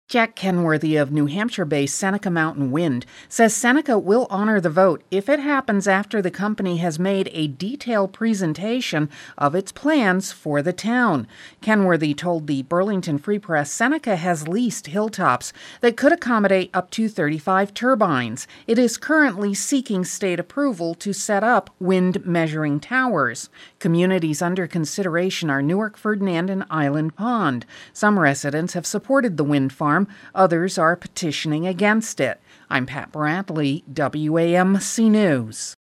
Jack Kenworthy of New Hampshire-based Seneca Mountain Wind says Seneca will honor the vote if it happens after the company has made a detailed presentation of its plans for the town. Kenworthy told the Burlington Free Press Seneca has leased hilltops that could accommodate up to 35 turbines. It is currently seeking state approval to set up wind measuring towers. Communities under consideration are Newark, Ferdinand, and Island Pond. Some residents have supported the wind farm. Others are petitioning against it. I'm Pat Bradley, WAMC News.